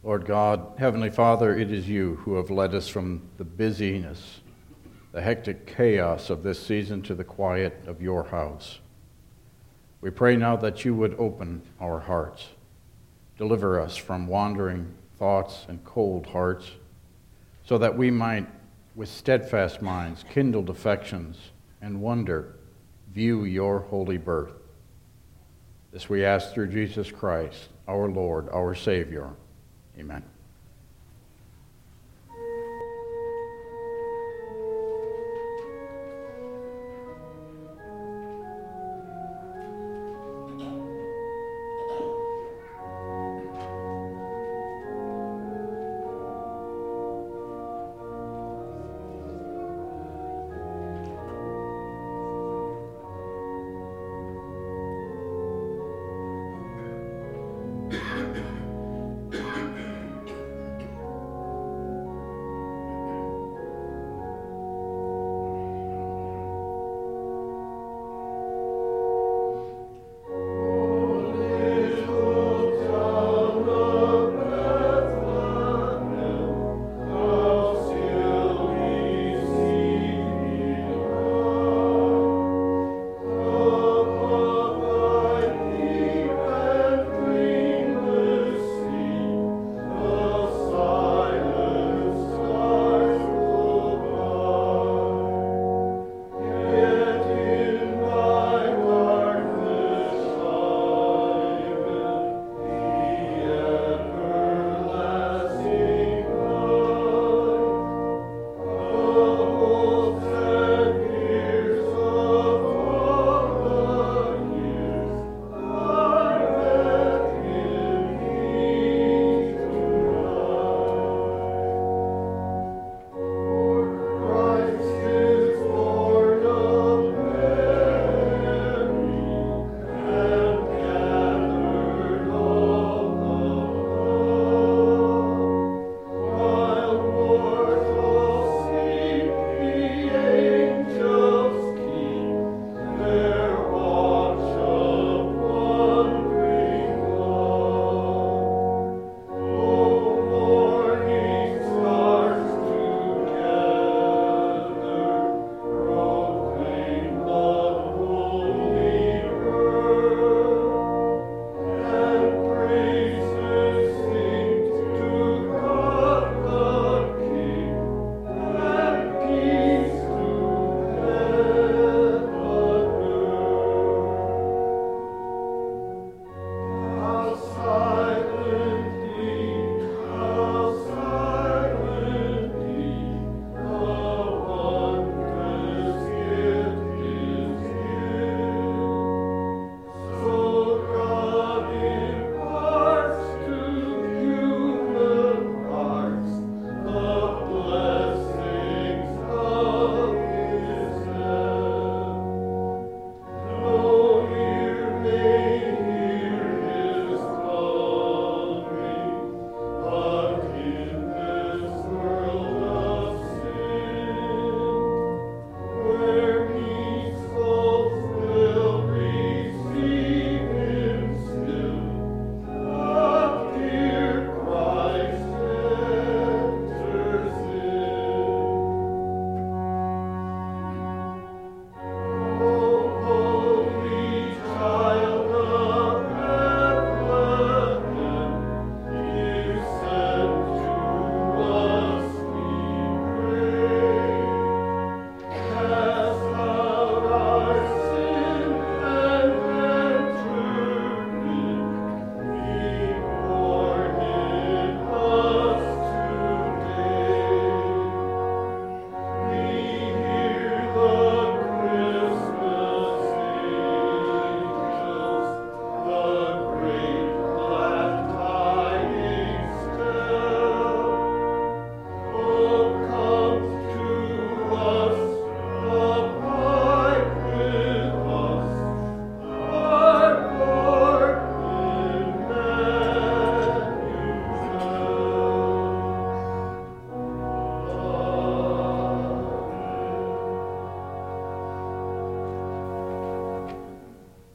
Lord God, Heavenly Father, it is you who have led us from the busyness, the hectic chaos of this season to the quiet of your house. We pray now that you would open our hearts, deliver us from wandering thoughts and cold hearts, so that we might, with steadfast minds, kindled affections, and wonder, view your holy birth. This we ask through Jesus Christ, our Lord, our Savior. Amen.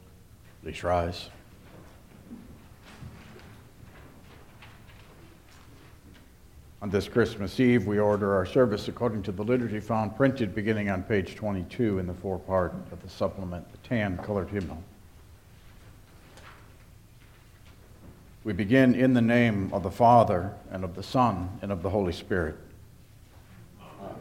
Please rise. On this Christmas Eve, we order our service according to the liturgy found printed beginning on page 22 in the forepart of the supplement, the tan-colored hymnal. We begin in the name of the Father, and of the Son, and of the Holy Spirit. Amen.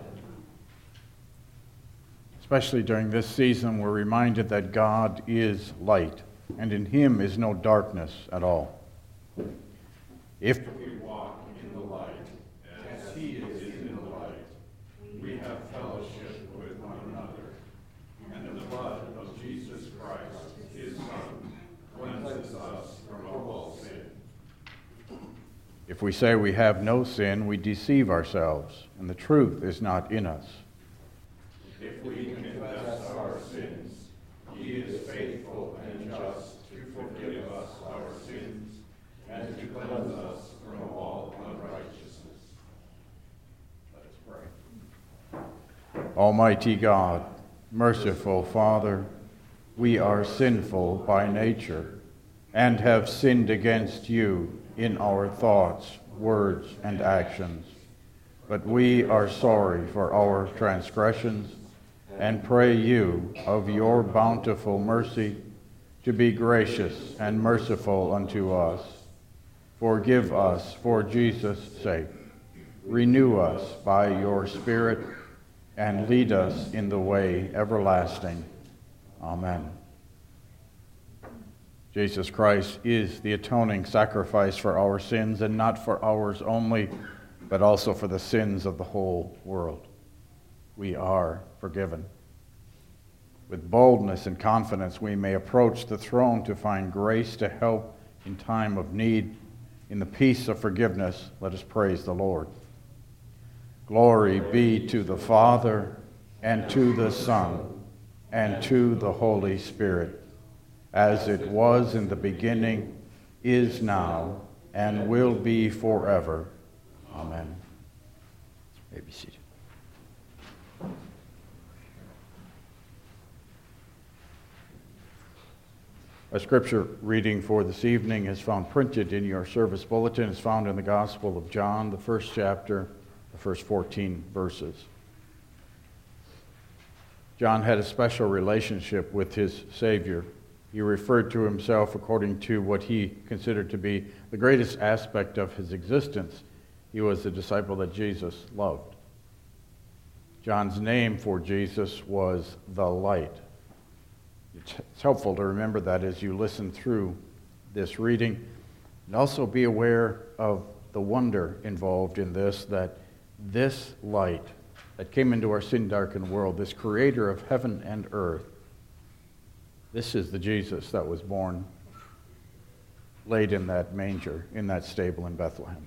Especially during this season, we're reminded that God is light, and in him is no darkness at all. If we walk in the light, as he is in the light, we have fellowship with one another, and the blood of Jesus Christ, his Son, cleanses us from all sin. If we say we have no sin, we deceive ourselves, and the truth is not in us. If we confess our sins, he is faithful and just to forgive us our sins and to cleanse us from all unrighteousness. Let us pray. Almighty God, merciful Father, we are sinful by nature and have sinned against you in our thoughts, words, and actions. But we are sorry for our transgressions and pray you of your bountiful mercy to be gracious and merciful unto us. Forgive us for Jesus' sake. Renew us by your Spirit and lead us in the way everlasting. Amen. Jesus Christ is the atoning sacrifice for our sins, and not for ours only, but also for the sins of the whole world. We are forgiven. With boldness and confidence, we may approach the throne to find grace to help in time of need. In the peace of forgiveness, let us praise the Lord. Glory be to the Father, and to the Son, and to the Holy Spirit, as it was in the beginning, is now, and will be forever. Amen. You may be seated. Our scripture reading for this evening is found printed in your service bulletin. It's found in the Gospel of John, the first chapter, the first 14 verses. John had a special relationship with his Savior. He referred to himself according to what he considered to be the greatest aspect of his existence. He was the disciple that Jesus loved. John's name for Jesus was the Light. It's helpful to remember that as you listen through this reading, and also be aware of the wonder involved in this, that this light that came into our sin-darkened world, this creator of heaven and earth, this is the Jesus that was born, laid in that manger, in that stable in Bethlehem.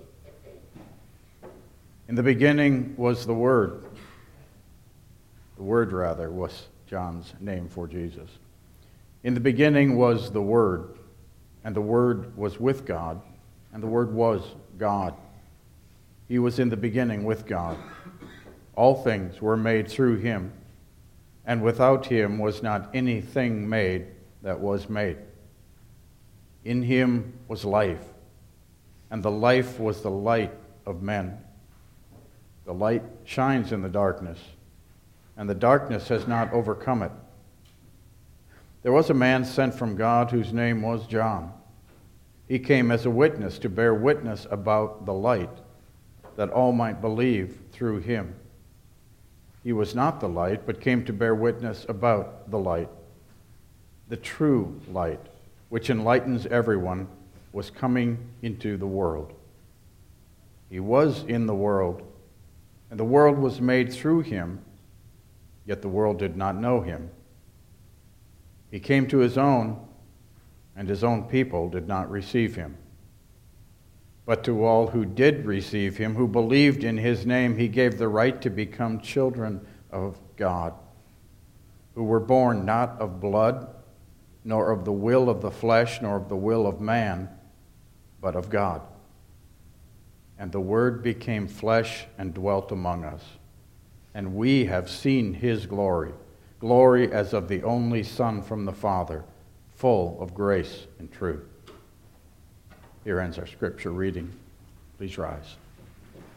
In the beginning was the Word. The Word, rather, was John's name for Jesus. In the beginning was the Word, and the Word was with God, and the Word was God. He was in the beginning with God. All things were made through him, and without him was not anything made that was made. In him was life, and the life was the light of men. The light shines in the darkness, and the darkness has not overcome it. There was a man sent from God whose name was John. He came as a witness to bear witness about the light, that all might believe through him. He was not the light, but came to bear witness about the light. The true light, which enlightens everyone, was coming into the world. He was in the world, and the world was made through him, yet the world did not know him. He came to his own, and his own people did not receive him. But to all who did receive him, who believed in his name, he gave the right to become children of God, who were born not of blood, nor of the will of the flesh, nor of the will of man, but of God. And the Word became flesh and dwelt among us. And we have seen his glory, glory as of the only Son from the Father, full of grace and truth. Here ends our scripture reading. Please rise.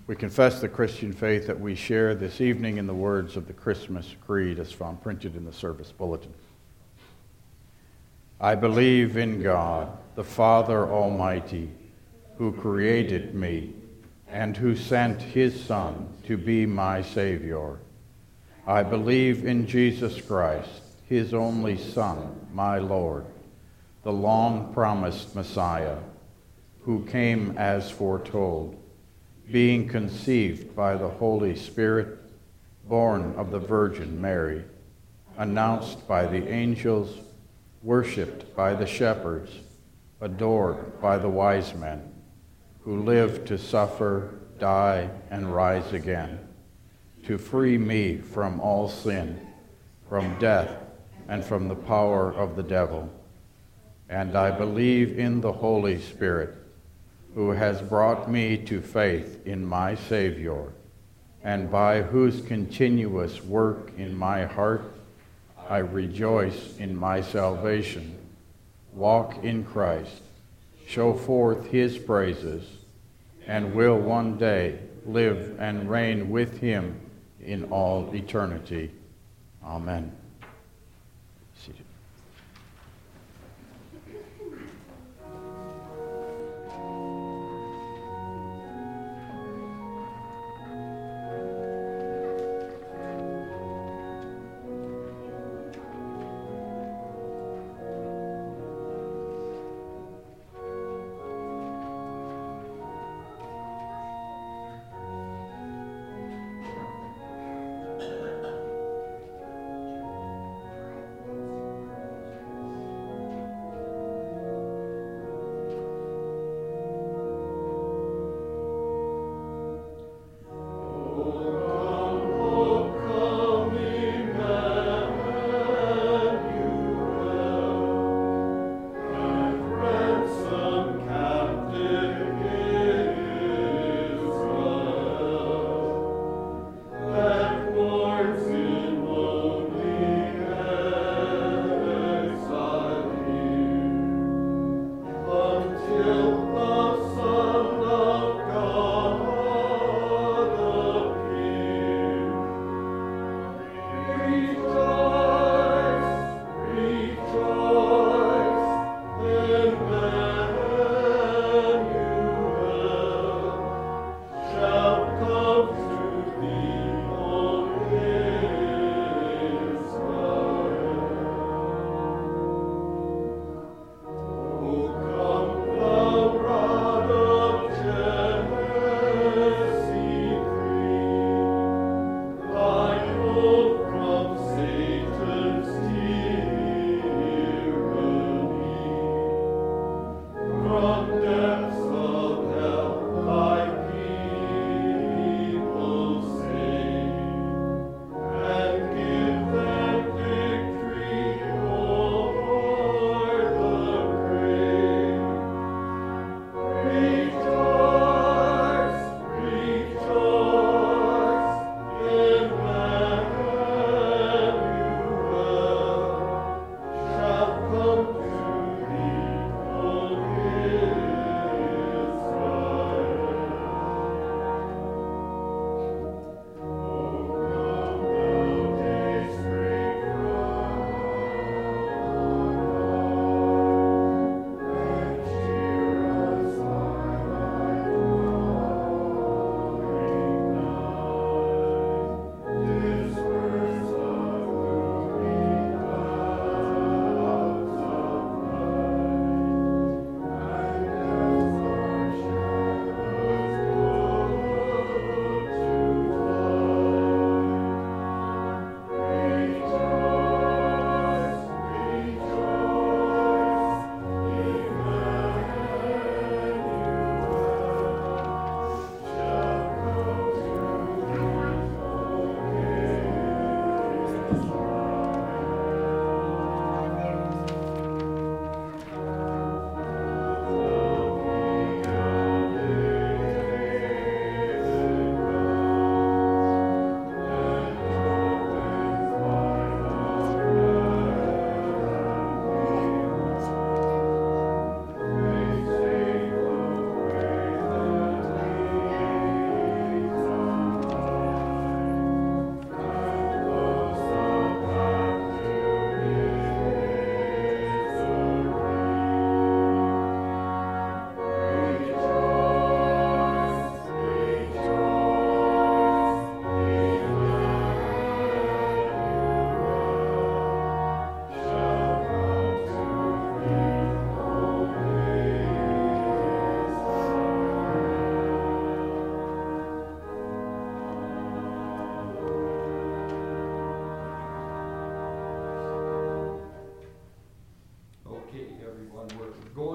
We confess the Christian faith that we share this evening in the words of the Christmas Creed as found printed in the service bulletin. I believe in God, the Father Almighty, who created me and who sent his Son to be my Savior. I believe in Jesus Christ, his only Son, my Lord, the long-promised Messiah, who came as foretold, being conceived by the Holy Spirit, born of the Virgin Mary, announced by the angels, worshipped by the shepherds, adored by the wise men, who lived to suffer, die, and rise again, to free me from all sin, from death, and from the power of the devil. And I believe in the Holy Spirit, who has brought me to faith in my Savior, and by whose continuous work in my heart I rejoice in my salvation, walk in Christ, show forth his praises, and will one day live and reign with him in all eternity. Amen. Seated.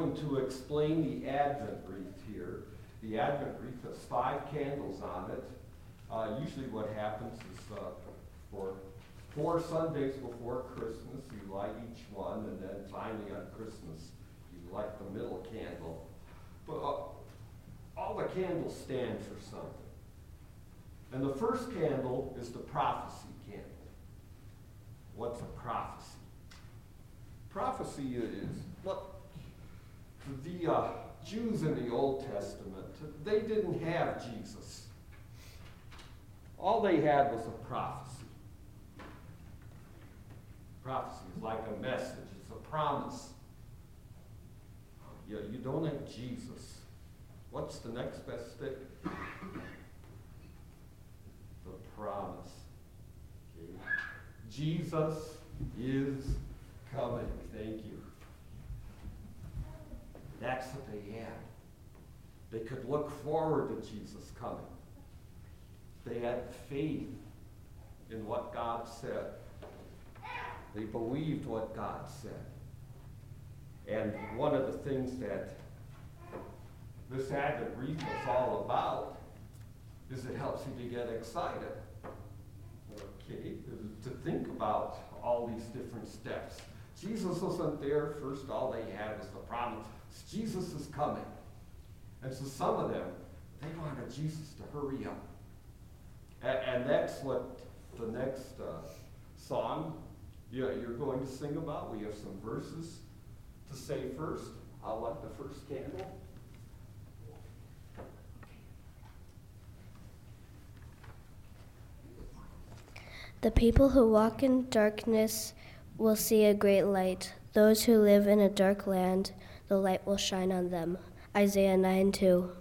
going to explain the Advent wreath here. The Advent wreath has 5 candles on it. Usually what happens is for 4 Sundays before Christmas, you light each one, and then finally on Christmas, you light the middle candle. But all the candles stand for something. And the first candle is the prophecy candle. What's a prophecy? Prophecy is, look, the Jews in the Old Testament, they didn't have Jesus. All they had was a prophecy. Prophecy is like a message. It's a promise. You don't have Jesus. What's the next best thing? The promise. Okay. Jesus is coming. Thank you. That's what they had. They could look forward to Jesus coming. They had faith in what God said. They believed what God said. And one of the things that this Advent wreath is all about is it helps you to get excited. Okay, to think about all these different steps. Jesus wasn't there first. All they had was the promise. Jesus is coming. And so some of them, they wanted Jesus to hurry up. And that's what the next song you're going to sing about. We have some verses to say first. I'll light the first candle. The people who walk in darkness will see a great light. Those who live in a dark land, the light will shine on them. Isaiah 9:2.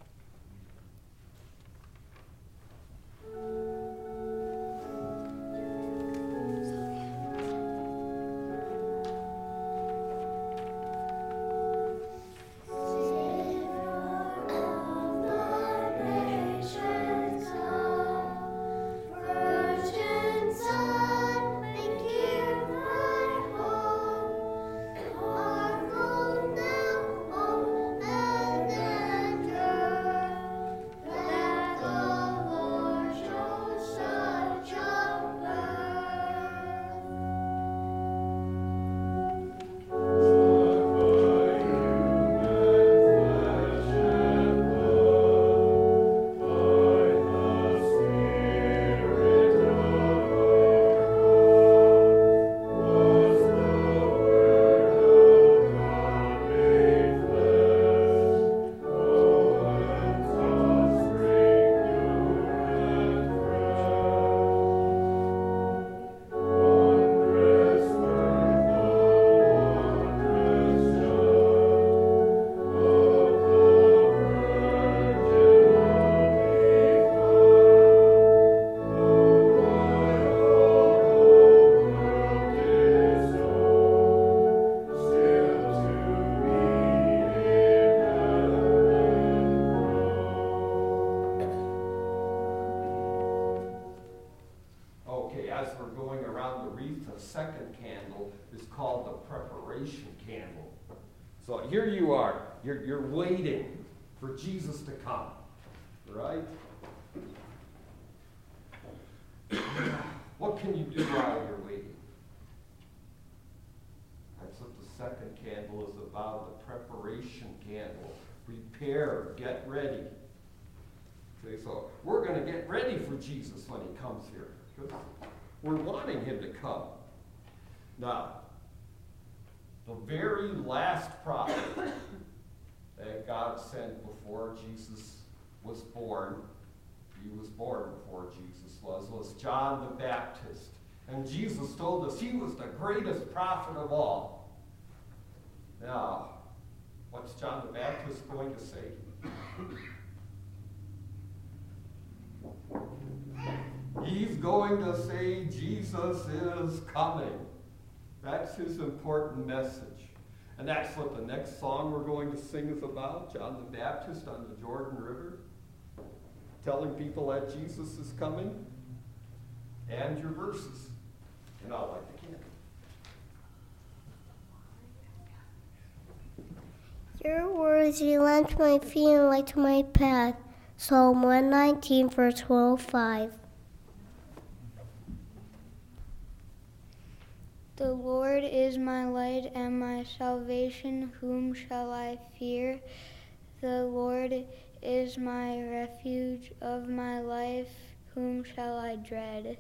Second candle is called the preparation candle. So here you are. You're waiting for Jesus to come, right? What can you do while you're waiting? That's what the second candle is about, the preparation candle. Prepare, get ready. Okay, so we're going to get ready for Jesus when he comes here. We're wanting him to come. Now, the very last prophet that God sent before Jesus was born, he was born before Jesus was John the Baptist. And Jesus told us he was the greatest prophet of all. Now, what's John the Baptist going to say? He's going to say Jesus is coming. That's his important message. And that's what the next song we're going to sing is about, John the Baptist on the Jordan River, telling people that Jesus is coming, and your verses. And I'll light the candle. Your words, you lamp to my feet and light to my path. Psalm 119, verse 105. The Lord is my light and my salvation. Whom shall I fear? The Lord is my refuge of my life. Whom shall I dread?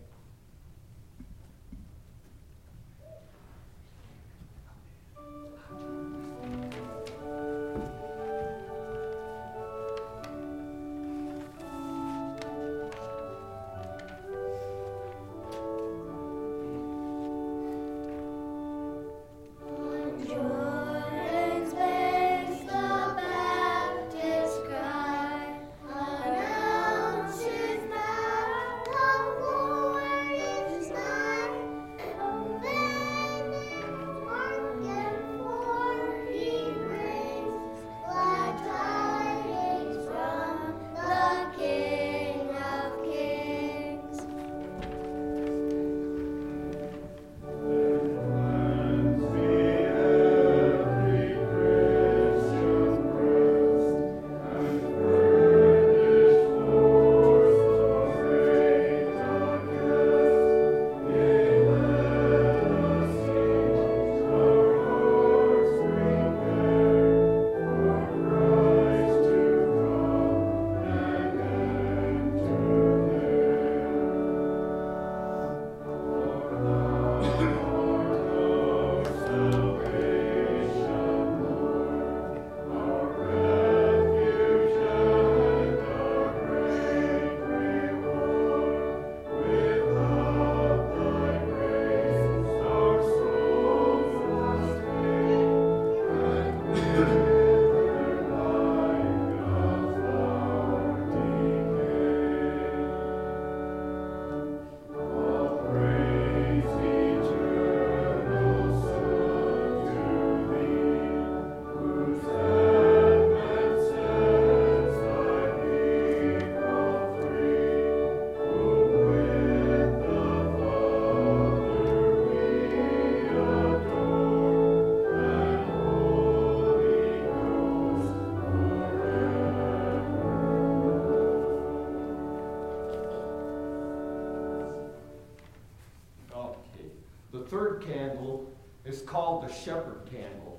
third candle is called the shepherd candle.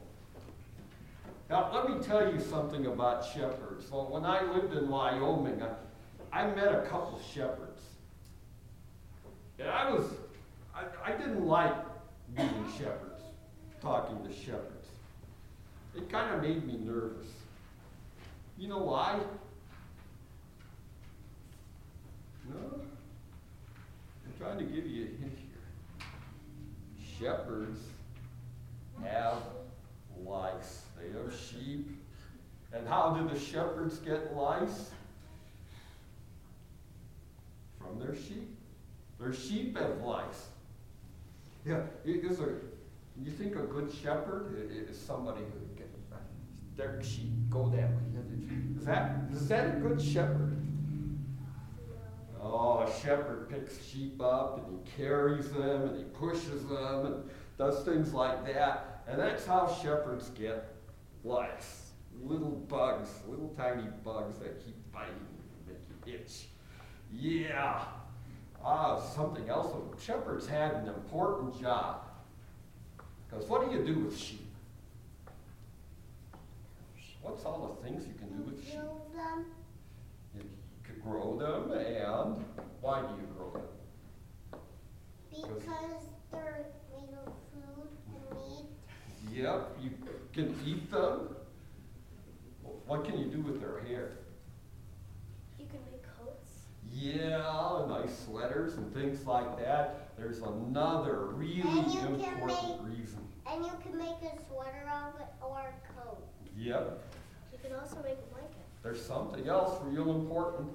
Now, let me tell you something about shepherds. Well, when I lived in Wyoming, I met a couple shepherds. And I didn't like meeting shepherds, talking to shepherds. It kind of made me nervous. You know why? No? I'm trying to give you a hint here. Shepherds have lice. They have sheep. And how do the shepherds get lice? From their sheep. Their sheep have lice. Yeah, you think a good shepherd is somebody who can, their sheep go that way. Is that a good shepherd? Oh, a shepherd picks sheep up and he carries them and he pushes them and does things like that. And that's how shepherds get lice. Little bugs, little tiny bugs that keep biting you and make you itch. Yeah. Something else. Shepherds had an important job. Because what do you do with sheep? What's all the things you can do with sheep? Grow them. You could grow them, and why do you grow them? Because they're made of food and meat. Yep, you can eat them. What can you do with their hair? You can make coats. Yeah, nice sweaters and things like that. There's another really important reason. And you can make a sweater of it or a coat. Yep. You can also make a blanket. There's something else real important.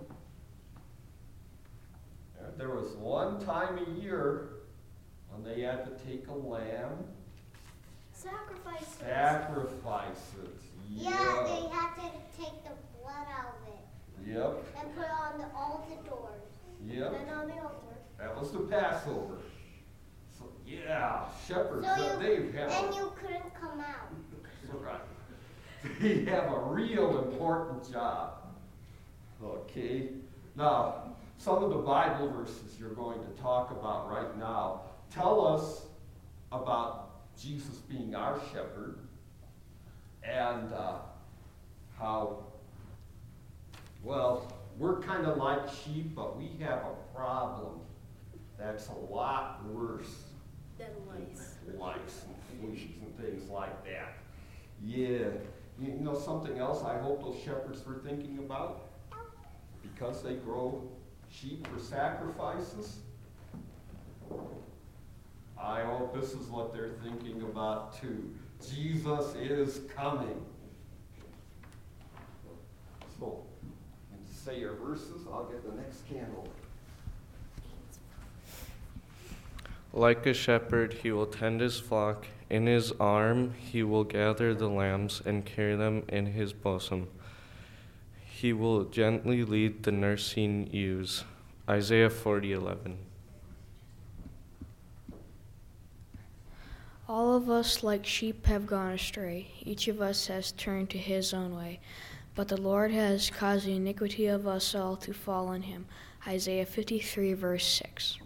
There was one time a year when they had to take a lamb. Sacrifice it. Yeah, they had to take the blood out of it. Yep. And put it on all the doors. Yep. And on the altar. That was the Passover. So yeah, shepherds. So they've had. and you couldn't come out. Right. They have a real important job. Okay? Now, some of the Bible verses you're going to talk about right now tell us about Jesus being our shepherd and how, well, we're kind of like sheep, but we have a problem that's a lot worse Than lice. lice and fleas and things like that. Yeah. You know something else I hope those shepherds were thinking about? Because they grow sheep for sacrifices, I hope this is what they're thinking about too. Jesus is coming. So, and to say your verses, I'll get the next candle. Like a shepherd, he will tend his flock. In his arm, he will gather the lambs and carry them in his bosom. He will gently lead the nursing ewes. Isaiah 40:11. All of us like sheep have gone astray. Each of us has turned to his own way. But the Lord has caused the iniquity of us all to fall on him. Isaiah 53, verse 6.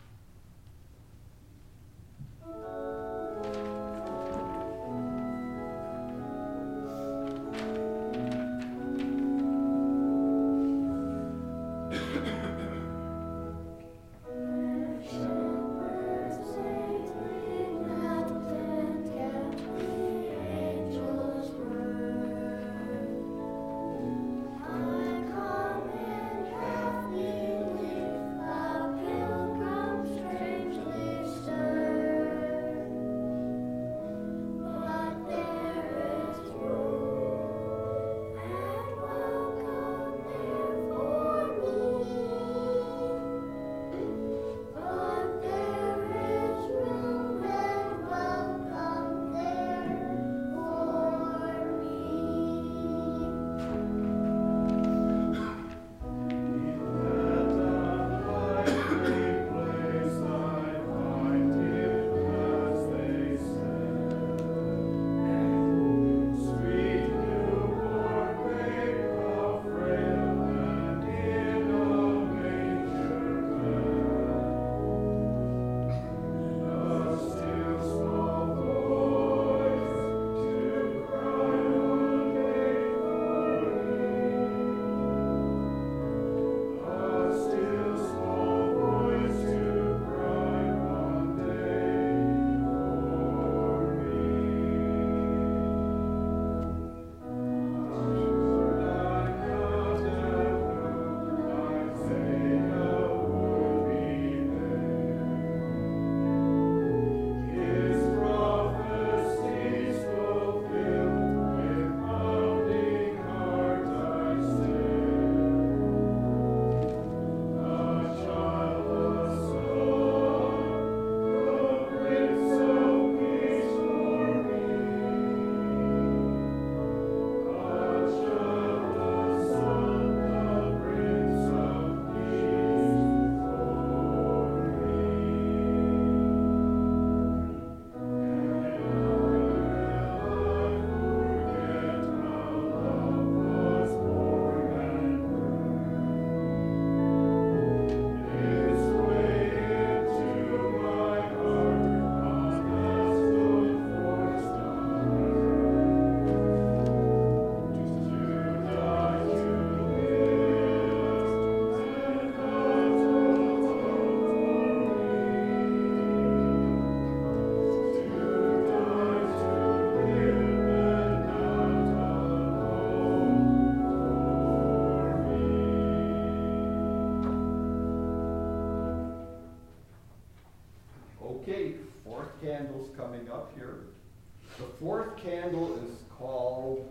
Okay, fourth candle's coming up here. The fourth candle is called,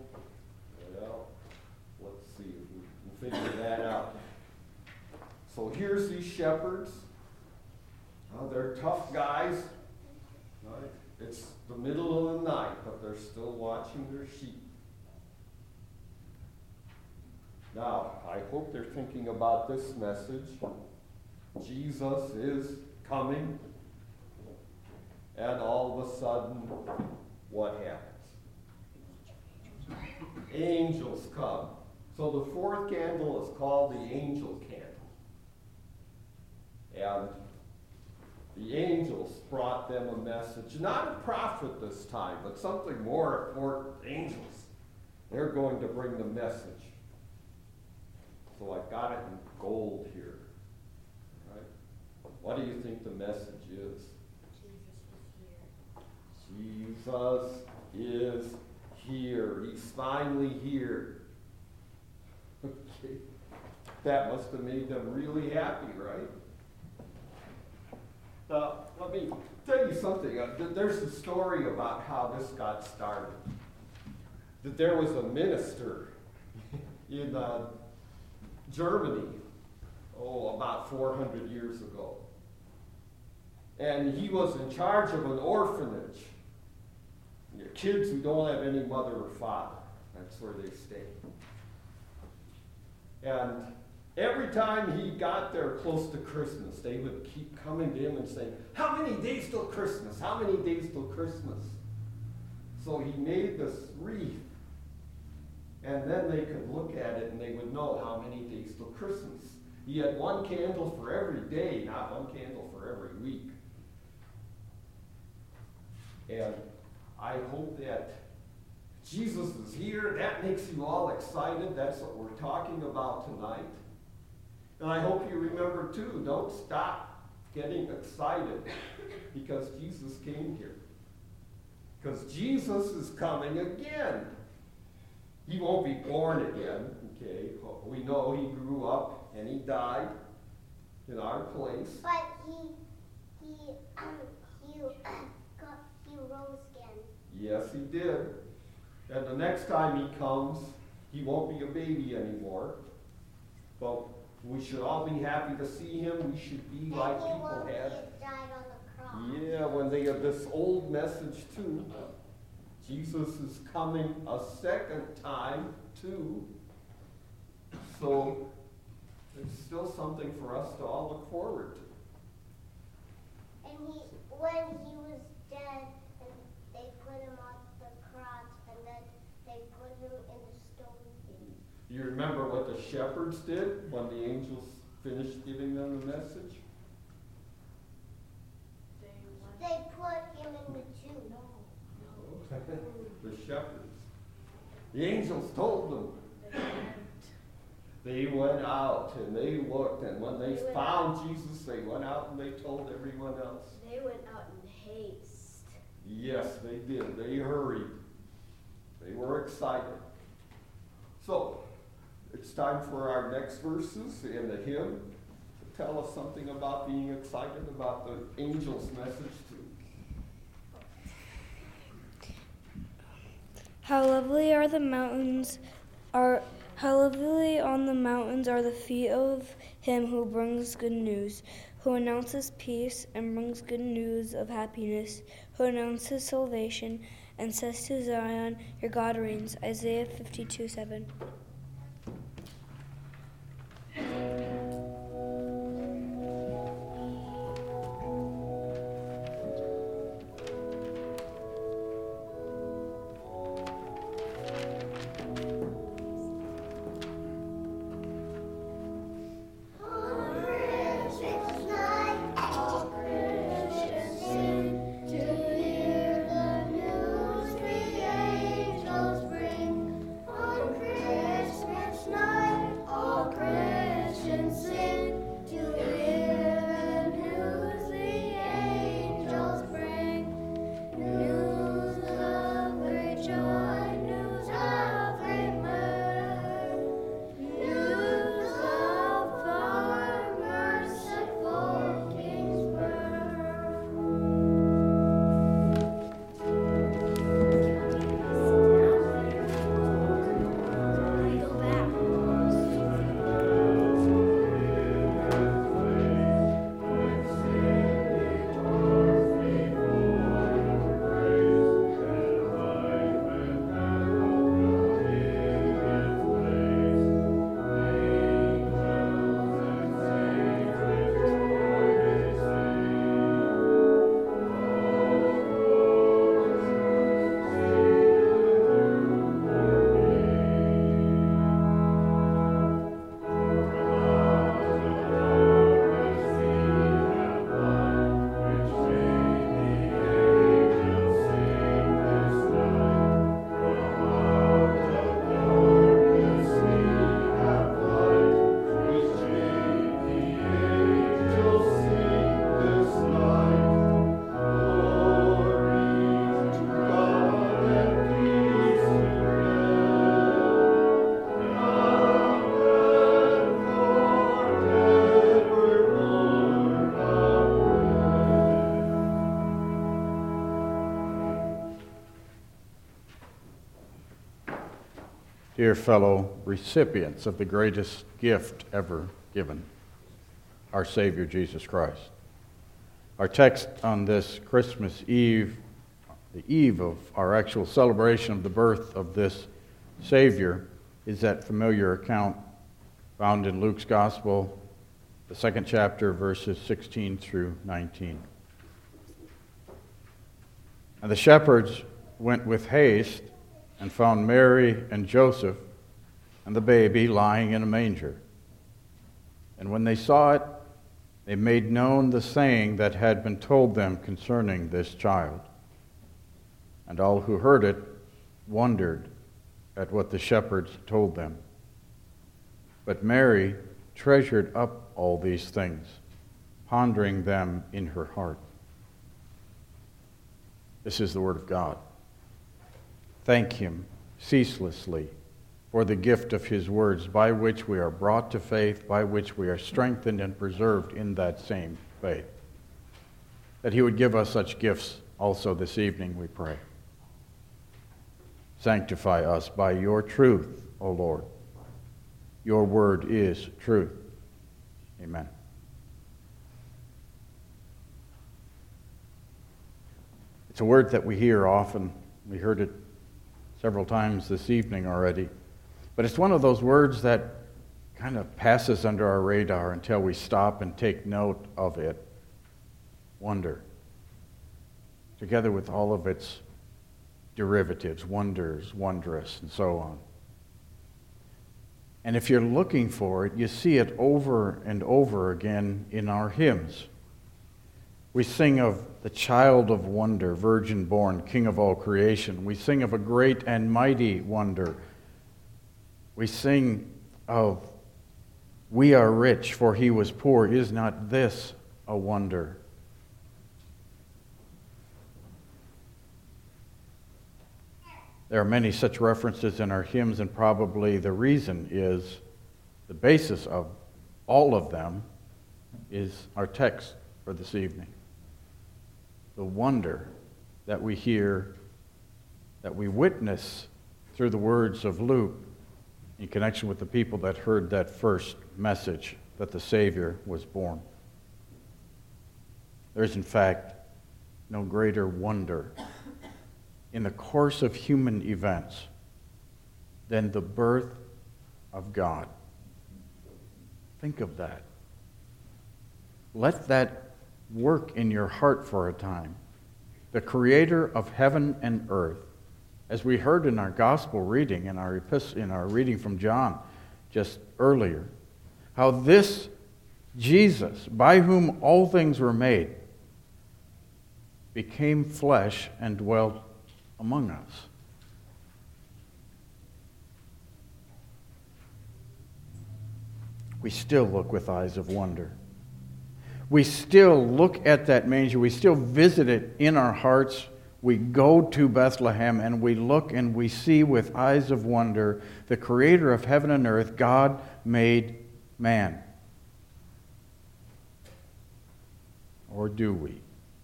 well, let's see if we can figure that out. So here's these shepherds. They're tough guys. Right? It's the middle of the night, but they're still watching their sheep. Now, I hope they're thinking about this message. Jesus is coming. And all of a sudden, what happens? angels come. So the fourth candle is called the angel candle. And the angels brought them a message, not a prophet this time, but something more important. Angels. They're going to bring the message. So I got it in gold here. Right? What do you think the message is? Jesus is here. He's finally here. Okay. That must have made them really happy, right? Let me tell you something. There's a story about how this got started. That there was a minister in Germany, about 400 years ago. And he was in charge of an orphanage. Kids who don't have any mother or father. That's where they stay. And every time he got there close to Christmas, they would keep coming to him and saying, "How many days till Christmas? How many days till Christmas?" So he made this wreath. And then they could look at it and they would know how many days till Christmas. He had one candle for every day, not one candle for every week. And I hope that Jesus is here. That makes you all excited. That's what we're talking about tonight. And I hope you remember too, don't stop getting excited because Jesus came here. Because Jesus is coming again. He won't be born again, okay? We know he grew up and he died in our place. But he rose again. Yes, he did. And the next time he comes, he won't be a baby anymore. But we should all be happy to see him. We should be like people had. Died on the cross. Yeah, when they have this old message too. Jesus is coming a second time too. So there's still something for us to all look forward to. And when he was dead, and they put him on the cross, and then they put him in the stone. You remember what the shepherds did when the angels finished giving them the message? They put him in the tomb. The shepherds. The angels told them. They went out and they looked, and when they found Jesus, they went out and they told everyone else. They went out in haste. Yes, they did. They hurried. They were excited. So, it's time for our next verses in the hymn to tell us something about being excited about the angel's message too. How lovely are the mountains how lovely on the mountains are the feet of him who brings good news, who announces peace and brings good news of happiness, who announces salvation and says to Zion, your God reigns. Isaiah 52:7. Angels bring on Christmas. Dear fellow recipients of the greatest gift ever given, our Savior Jesus Christ. Our text on this Christmas Eve, the eve of our actual celebration of the birth of this Savior, is that familiar account found in Luke's Gospel, the 2nd chapter, verses 16 through 19. And the shepherds went with haste and found Mary and Joseph and the baby lying in a manger. And when they saw it, they made known the saying that had been told them concerning this child. And all who heard it wondered at what the shepherds told them. But Mary treasured up all these things, pondering them in her heart. This is the word of God. Thank Him ceaselessly for the gift of His words, by which we are brought to faith, by which we are strengthened and preserved in that same faith. That He would give us such gifts also this evening, we pray. Sanctify us by your truth, O Lord. Your word is truth. Amen. It's a word that we hear often. We heard it several times this evening already. But it's one of those words that kind of passes under our radar until we stop and take note of it. Wonder. Together with all of its derivatives, wonders, wondrous, and so on. And if you're looking for it, you see it over and over again in our hymns. We sing of the child of wonder, virgin born, king of all creation. We sing of a great and mighty wonder. We sing of, we are rich, for he was poor. Is not this a wonder? There are many such references in our hymns, and probably the reason is, the basis of all of them is our text for this evening. The wonder that we hear, that we witness through the words of Luke in connection with the people that heard that first message that the Savior was born. There is, in fact, no greater wonder in the course of human events than the birth of God. Think of that. Let that work in your heart for a time. The Creator of heaven and earth, as we heard in our gospel reading, in our reading from John just earlier, how this Jesus, by whom all things were made, became flesh and dwelt among us. We still look with eyes of wonder. We still look at that manger. We still visit it in our hearts. We go to Bethlehem and we look and we see with eyes of wonder the Creator of heaven and earth, God made man. Or do we?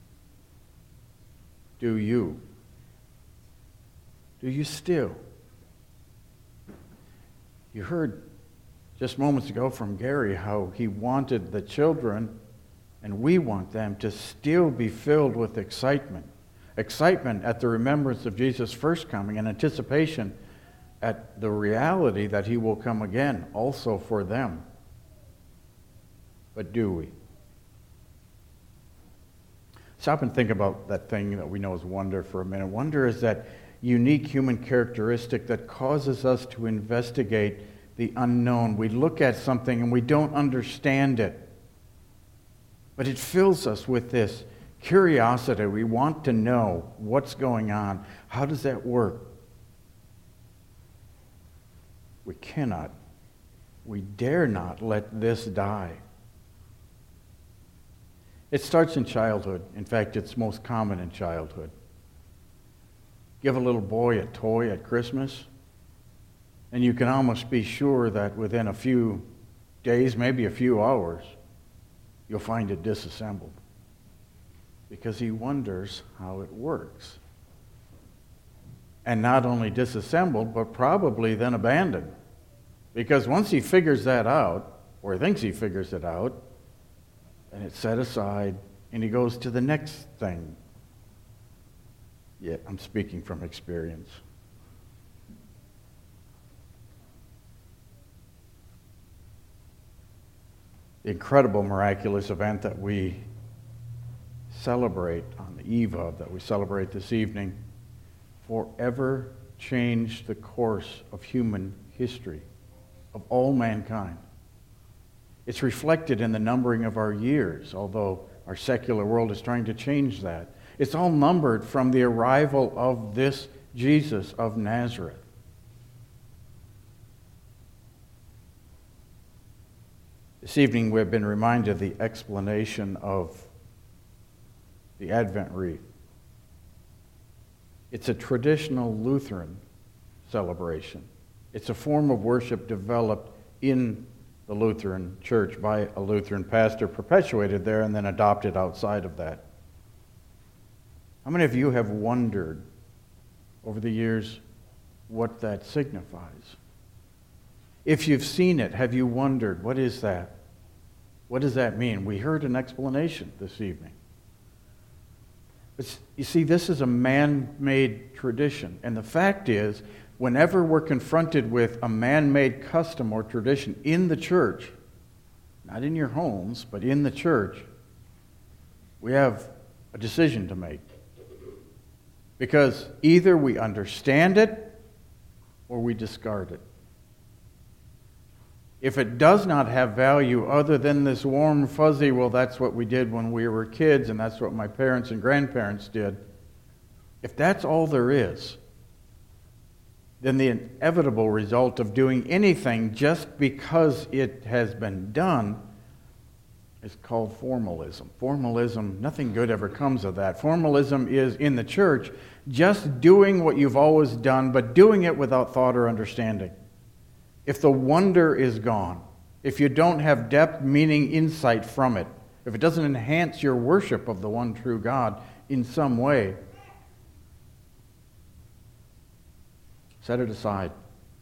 Do you? Do you still? You heard just moments ago from Gary how he wanted the children, and we want them, to still be filled with excitement. Excitement at the remembrance of Jesus' first coming and anticipation at the reality that he will come again also for them. But do we? Stop and think about that thing that we know as wonder for a minute. Wonder is that unique human characteristic that causes us to investigate the unknown. We look at something and we don't understand it, but it fills us with this curiosity. We want to know what's going on. How does that work? We cannot, we dare not let this die. It starts in childhood. In fact, it's most common in childhood. Give a little boy a toy at Christmas, and you can almost be sure that within a few days, maybe a few hours, you'll find it disassembled, because he wonders how it works. and not only disassembled, but probably then abandoned. Because once he figures that out, or thinks he figures it out, then it's set aside, and he goes to the next thing. Yet, I'm speaking from experience. The incredible, miraculous event that we celebrate on the eve of, that we celebrate this evening, forever changed the course of human history, of all mankind. It's reflected in the numbering of our years, although our secular world is trying to change that. It's all numbered from the arrival of this Jesus of Nazareth. This evening we have been reminded of the explanation of the Advent wreath. It's a traditional Lutheran celebration. It's a form of worship developed in the Lutheran Church by a Lutheran pastor, perpetuated there and then adopted outside of that. How many of you have wondered over the years what that signifies? If you've seen it, have you wondered, what is that? What does that mean? We heard an explanation this evening. But you see, this is a man-made tradition. And the fact is, whenever we're confronted with a man-made custom or tradition in the church, not in your homes, but in the church, we have a decision to make. Because either we understand it or we discard it. If it does not have value other than this warm, fuzzy, well, that's what we did when we were kids and that's what my parents and grandparents did. If that's all there is, then the inevitable result of doing anything just because it has been done is called formalism. Formalism, nothing good ever comes of that. Formalism is, in the church, just doing what you've always done, but doing it without thought or understanding. If the wonder is gone, if you don't have depth, meaning, insight from it, if it doesn't enhance your worship of the one true God in some way, set it aside.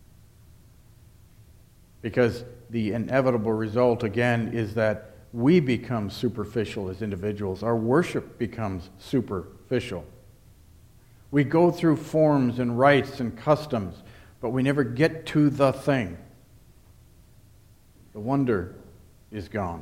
Because the inevitable result, again, is that we become superficial as individuals. Our worship becomes superficial. We go through forms and rites and customs, but we never get to the thing. The wonder is gone.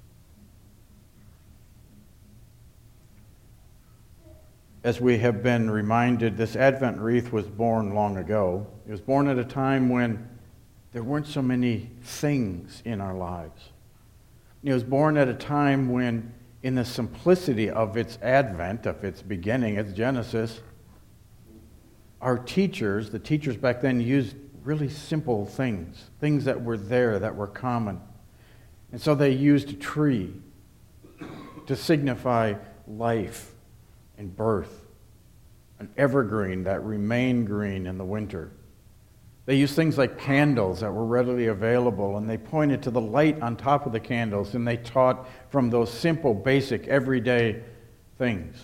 As we have been reminded, this Advent wreath was born long ago. It was born at a time when there weren't so many things in our lives. It was born at a time when, in the simplicity of its advent, of its beginning, its genesis, our teachers, the teachers back then, used really simple things that were there, that were common. And so they used a tree to signify life and birth, an evergreen that remained green in the winter. They used things like candles that were readily available, and they pointed to the light on top of the candles, and they taught from those simple, basic, everyday things.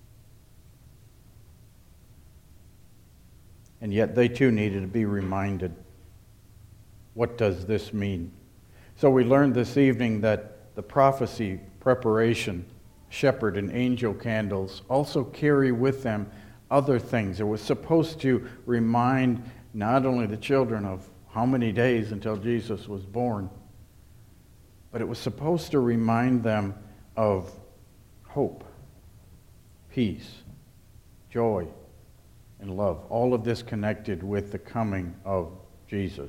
And yet they too needed to be reminded, what does this mean? So we learned this evening that the prophecy, preparation, shepherd, and angel candles also carry with them other things. It was supposed to remind not only the children of how many days until Jesus was born, but it was supposed to remind them of hope, peace, joy, and love. All of this connected with the coming of Jesus.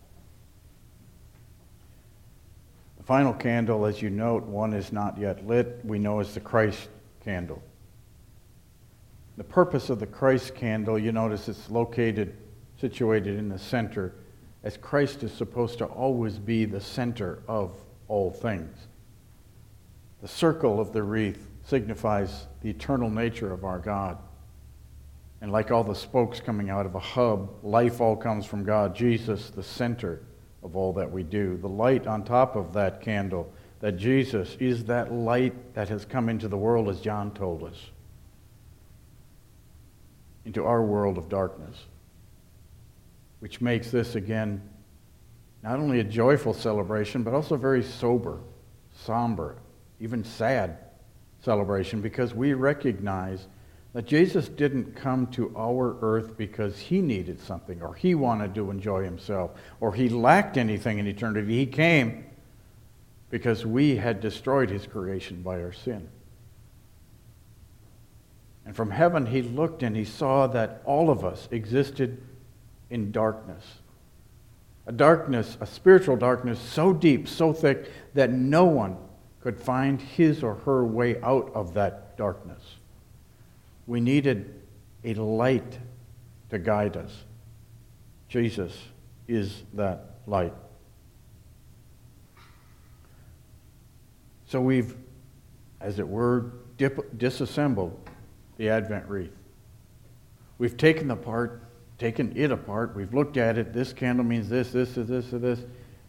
The final candle, as you note, one is not yet lit. We know is the Christ candle. The purpose of the Christ candle, you notice it's situated in the center, as Christ is supposed to always be the center of all things. The circle of the wreath signifies the eternal nature of our God. And like all the spokes coming out of a hub, life all comes from God. Jesus, the center of all that we do. The light on top of that candle, that Jesus is that light that has come into the world, as John told us. into our world of darkness, which makes this, again, not only a joyful celebration, but also very sober, somber, even sad celebration, because we recognize that Jesus didn't come to our earth because he needed something, or he wanted to enjoy himself, or he lacked anything in eternity. He came because we had destroyed his creation by our sin. And from heaven he looked and he saw that all of us existed in darkness. A darkness, a spiritual darkness so deep, so thick, that no one could find his or her way out of that darkness. We needed a light to guide us. Jesus is that light. So we've, as it were, disassembled the Advent wreath. We've taken it apart. We've looked at it. This candle means this, this, this, this.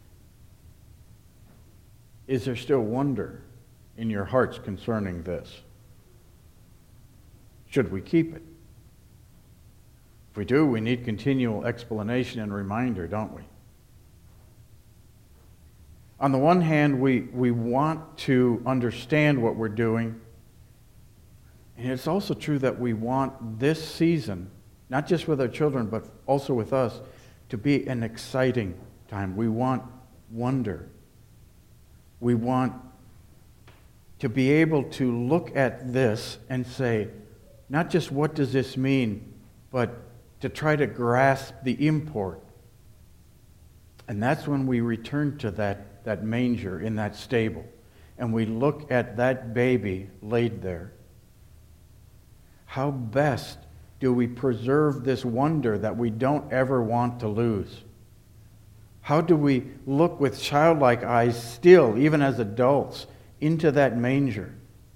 Is there still wonder in your hearts concerning this? Should we keep it? If we do, we need continual explanation and reminder, don't we? On the one hand, we want to understand what we're doing. And it's also true that we want this season, not just with our children, but also with us, to be an exciting time. We want wonder. We want to be able to look at this and say, not just what does this mean, but to try to grasp the import. And that's when we return to that manger in that stable, and we look at that baby laid there. How best do we preserve this wonder that we don't ever want to lose? How do we look with childlike eyes still, even as adults, into that manger?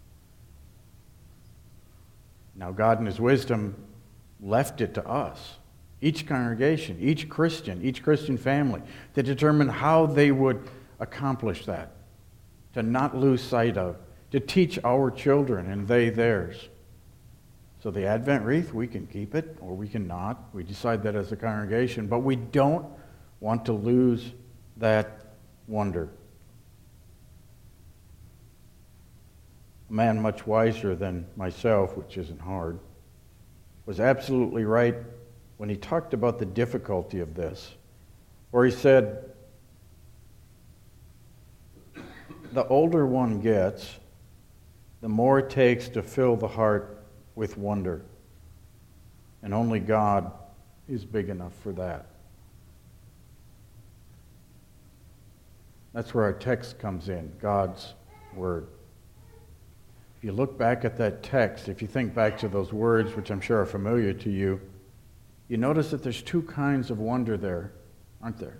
Now, God in his wisdom left it to us, each congregation, each Christian family, to determine how they would accomplish that, to not lose sight of, to teach our children and they theirs. So the Advent wreath, we can keep it or we can not. We decide that as a congregation, but we don't want to lose that wonder. A man much wiser than myself, which isn't hard, was absolutely right when he talked about the difficulty of this, where he said, the older one gets, the more it takes to fill the heart with wonder. And only God is big enough for that. That's where our text comes in, God's Word. If you look back at that text, if you think back to those words, which I'm sure are familiar to you, you notice that there's two kinds of wonder there, aren't there?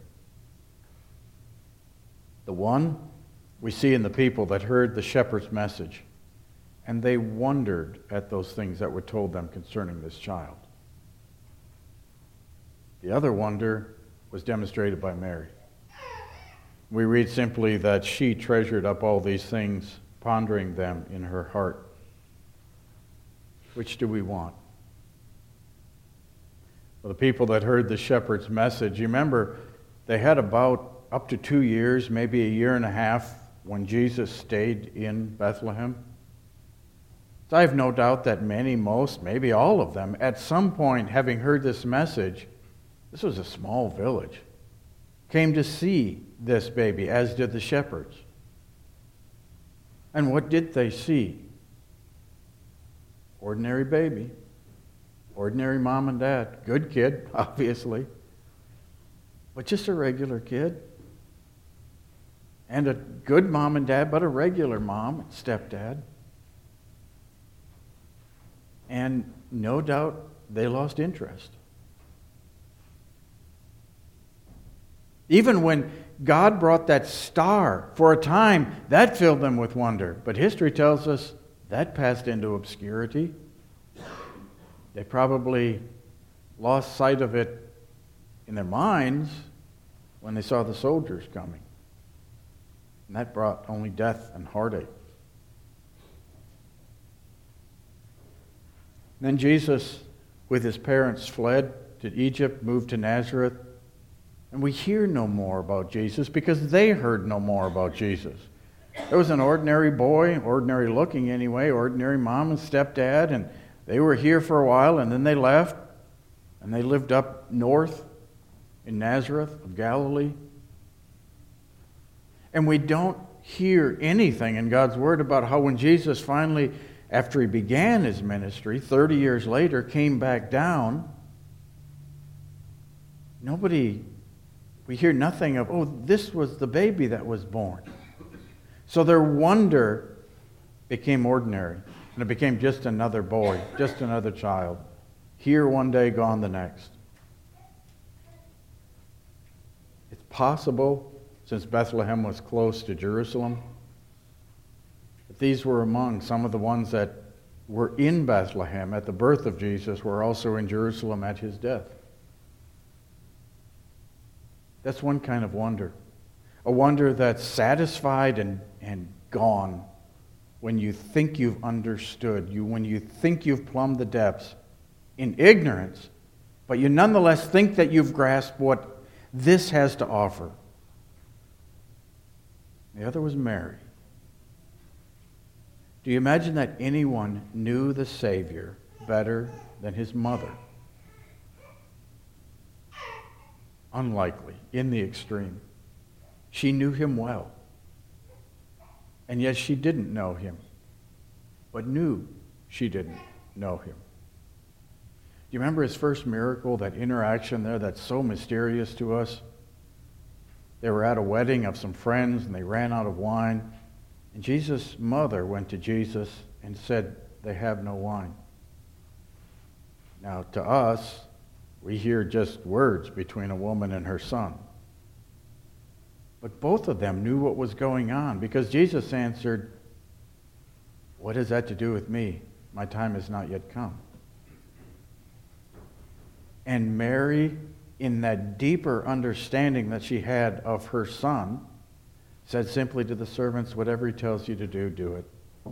The one we see in the people that heard the shepherd's message, and they wondered at those things that were told them concerning this child. The other wonder was demonstrated by Mary. We read simply that she treasured up all these things, pondering them in her heart. Which do we want? Well, the people that heard the shepherd's message, you remember, they had about up to 2 years, maybe a year and a half, when Jesus stayed in Bethlehem. So I have no doubt that many, most, maybe all of them, at some point, having heard this message, this was a small village, came to see this baby, as did the shepherds. And what did they see? Ordinary baby, ordinary mom and dad, good kid, obviously, but just a regular kid. And a good mom and dad, but a regular mom and stepdad. And no doubt they lost interest. Even when God brought that star for a time, that filled them with wonder. But history tells us that passed into obscurity. They probably lost sight of it in their minds when they saw the soldiers coming. And that brought only death and heartache. Then Jesus with his parents fled to Egypt, moved to Nazareth, and we hear no more about Jesus because they heard no more about Jesus. There was an ordinary boy, ordinary looking anyway, ordinary mom and stepdad, and they were here for a while, and then they left, and they lived up north in Nazareth of Galilee. And we don't hear anything in God's Word about how when Jesus finally, after he began his ministry, 30 years later, came back down, we hear nothing of, oh, this was the baby that was born. So their wonder became ordinary, and it became just another boy, just another child. Here one day, gone the next. It's possible, since Bethlehem was close to Jerusalem, that these were among some of the ones that were in Bethlehem at the birth of Jesus, were also in Jerusalem at his death. That's one kind of wonder. A wonder that's satisfied and gone when you think you've understood, when you think you've plumbed the depths in ignorance, but you nonetheless think that you've grasped what this has to offer. The other was Mary. Do you imagine that anyone knew the Savior better than his mother? Unlikely, in the extreme. She knew him well. And yet she didn't know him, but knew she didn't know him. Do you remember his first miracle, that interaction there that's so mysterious to us? They were at a wedding of some friends and they ran out of wine. And Jesus' mother went to Jesus and said, they have no wine. Now to us, we hear just words between a woman and her son. But both of them knew what was going on, because Jesus answered, what has that to do with me? My time has not yet come. And Mary, in that deeper understanding that she had of her son, said simply to the servants, whatever he tells you to do, do it.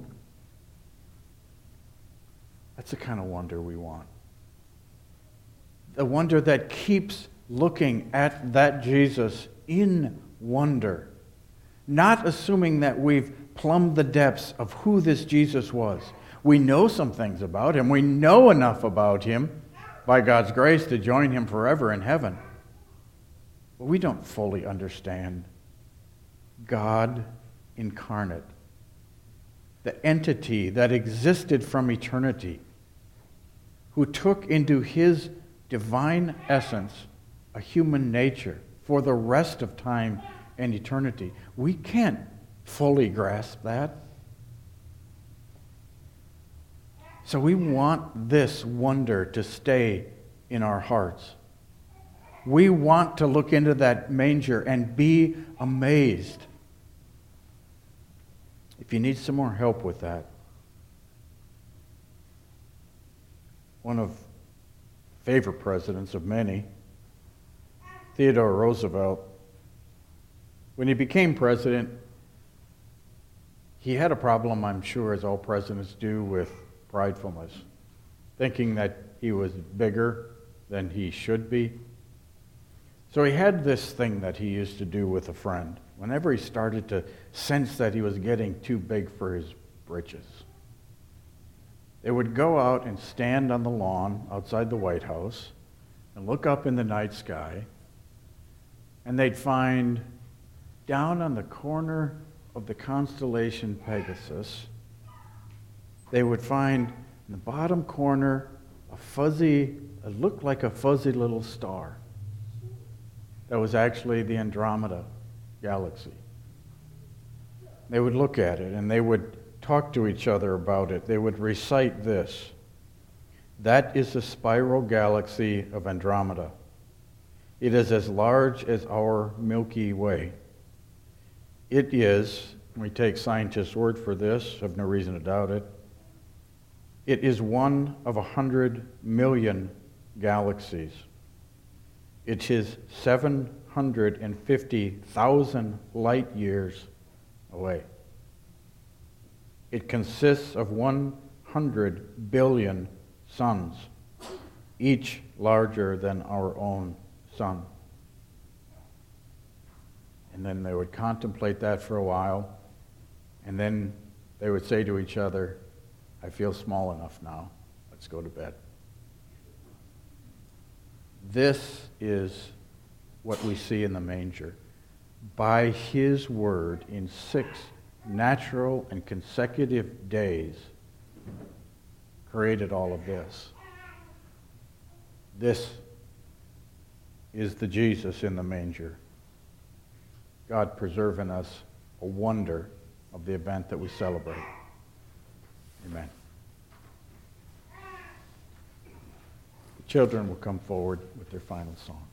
That's the kind of wonder we want. The wonder that keeps looking at that Jesus in wonder, not assuming that we've plumbed the depths of who this Jesus was. We know some things about him. We know enough about him by God's grace to join him forever in heaven. But we don't fully understand God incarnate, the entity that existed from eternity, who took into his divine essence a human nature for the rest of time and eternity. We can't fully grasp that. So we want this wonder to stay in our hearts. We want to look into that manger and be amazed. If you need some more help with that, one of favorite presidents of many, Theodore Roosevelt, when he became president, he had a problem, I'm sure, as all presidents do, with pridefulness, thinking that he was bigger than he should be. So he had this thing that he used to do with a friend whenever he started to sense that he was getting too big for his britches. They would go out and stand on the lawn outside the White House and look up in the night sky, and they'd find down on the corner of the constellation Pegasus, they would find in the bottom corner it looked like a fuzzy little star. That was actually the Andromeda galaxy. They would look at it and they would talk to each other about it. They would recite this: that is the spiral galaxy of Andromeda. It is as large as our Milky Way. It is, we take scientists' word for this, have no reason to doubt it, it is one of 100 million galaxies. It is 750,000 light years away. It consists of 100 billion suns. each larger than our own son. And then they would contemplate that for a while, and then they would say to each other, I feel small enough now. Let's go to bed. This is what we see in the manger. By his word, in 6 natural and consecutive days, created all of this. This is the Jesus in the manger. God preserving us a wonder of the event that we celebrate. Amen. The children will come forward with their final song.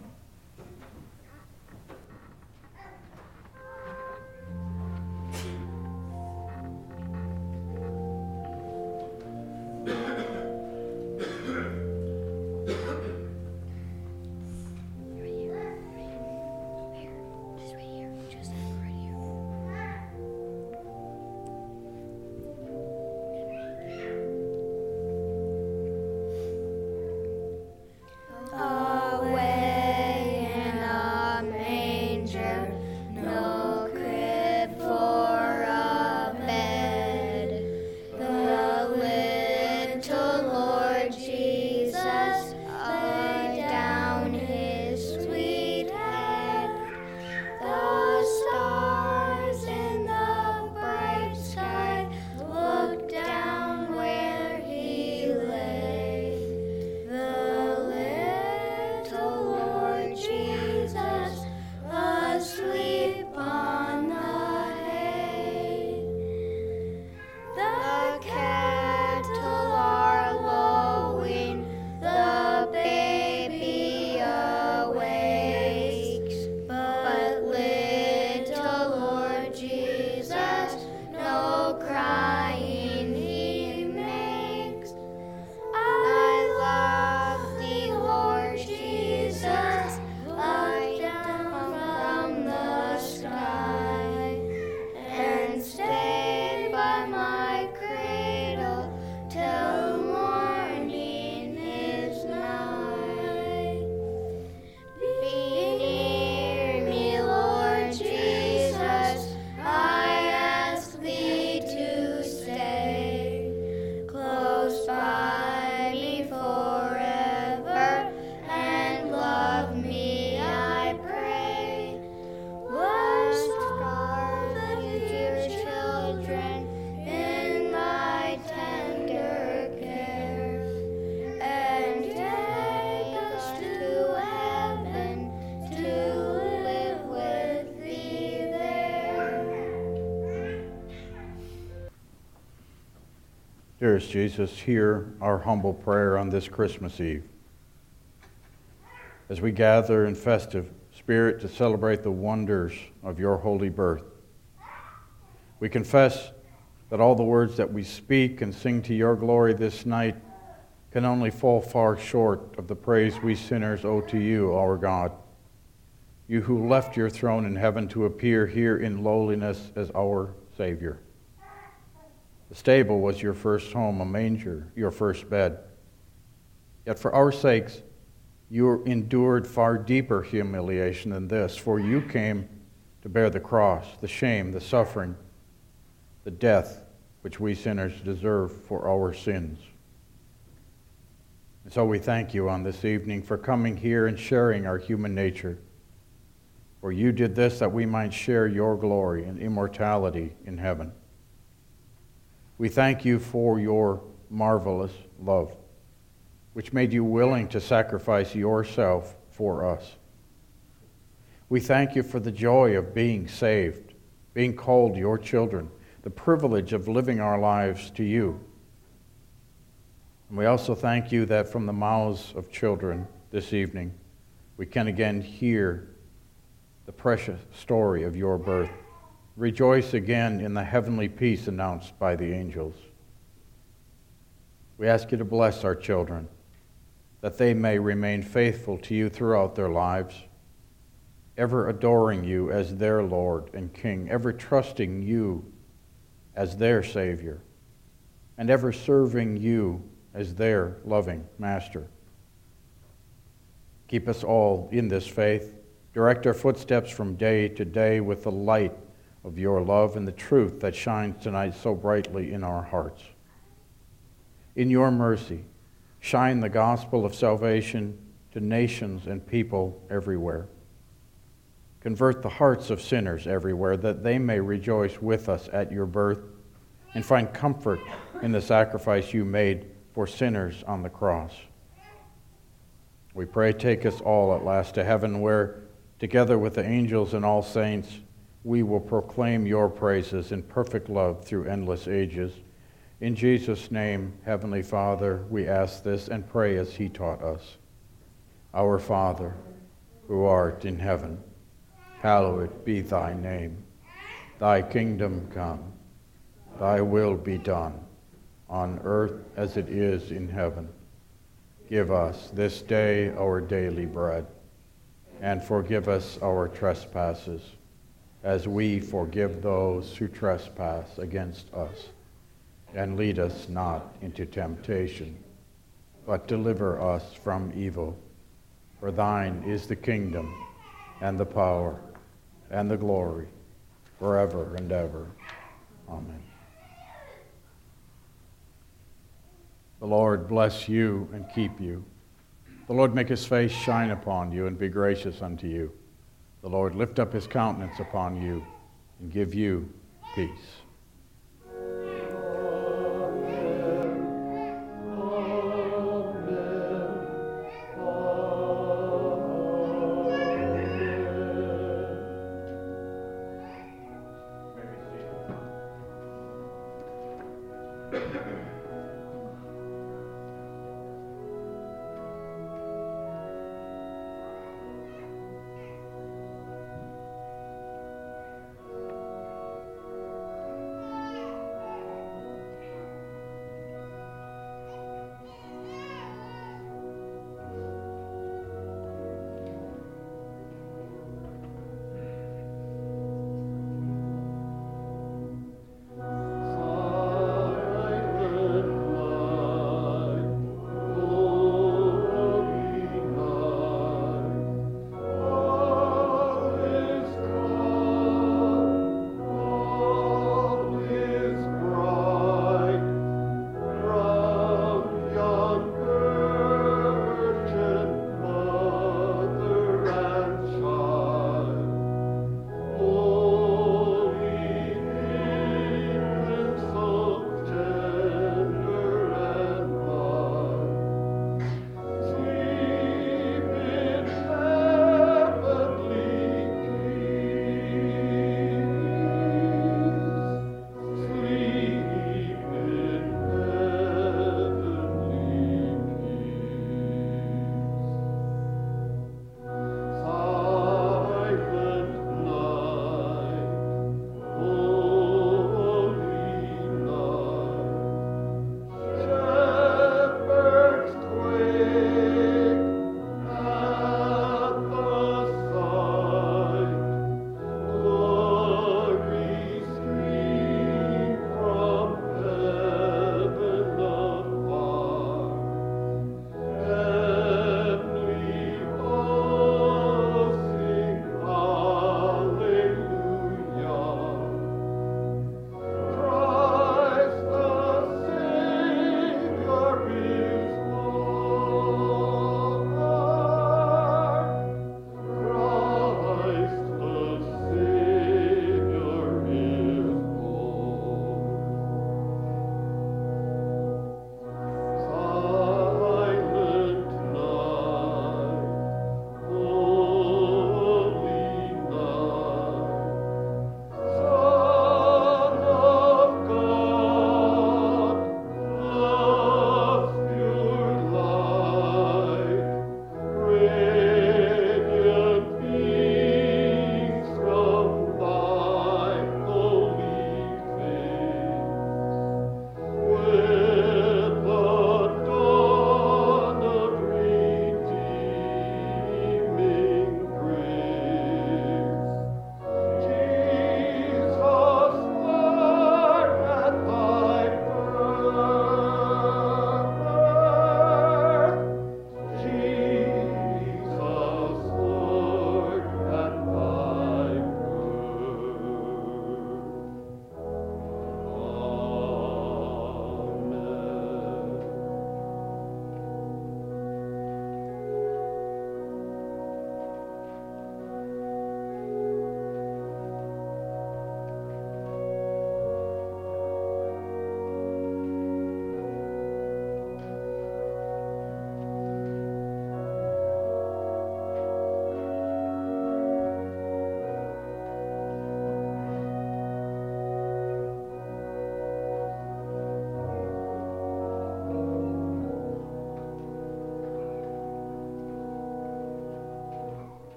Dearest Jesus, hear our humble prayer on this Christmas Eve. As we gather in festive spirit to celebrate the wonders of your holy birth, we confess that all the words that we speak and sing to your glory this night can only fall far short of the praise we sinners owe to you, our God. You who left your throne in heaven to appear here in lowliness as our Savior. The stable was your first home, a manger, your first bed. Yet for our sakes, you endured far deeper humiliation than this, for you came to bear the cross, the shame, the suffering, the death which we sinners deserve for our sins. And so we thank you on this evening for coming here and sharing our human nature. For you did this that we might share your glory and immortality in heaven. We thank you for your marvelous love, which made you willing to sacrifice yourself for us. We thank you for the joy of being saved, being called your children, the privilege of living our lives to you. And we also thank you that from the mouths of children this evening, we can again hear the precious story of your birth. Rejoice again in the heavenly peace announced by the angels. We ask you to bless our children, that they may remain faithful to you throughout their lives, ever adoring you as their Lord and King, ever trusting you as their Savior, and ever serving you as their loving Master. Keep us all in this faith. Direct our footsteps from day to day with the light of your love and the truth that shines tonight so brightly in our hearts. In your mercy, shine the gospel of salvation to nations and people everywhere. Convert the hearts of sinners everywhere, that they may rejoice with us at your birth and find comfort in the sacrifice you made for sinners on the cross. We pray, take us all at last to heaven, where, together with the angels and all saints, we will proclaim your praises in perfect love through endless ages. In Jesus' name, Heavenly Father, we ask this and pray as he taught us. Our Father, who art in heaven, hallowed be thy name. Thy kingdom come, thy will be done, on earth as it is in heaven. Give us this day our daily bread, and forgive us our trespasses, as we forgive those who trespass against us. And lead us not into temptation, but deliver us from evil. For thine is the kingdom, and the power, and the glory, forever and ever. Amen. The Lord bless you and keep you. The Lord make his face shine upon you and be gracious unto you. The Lord lift up his countenance upon you and give you peace.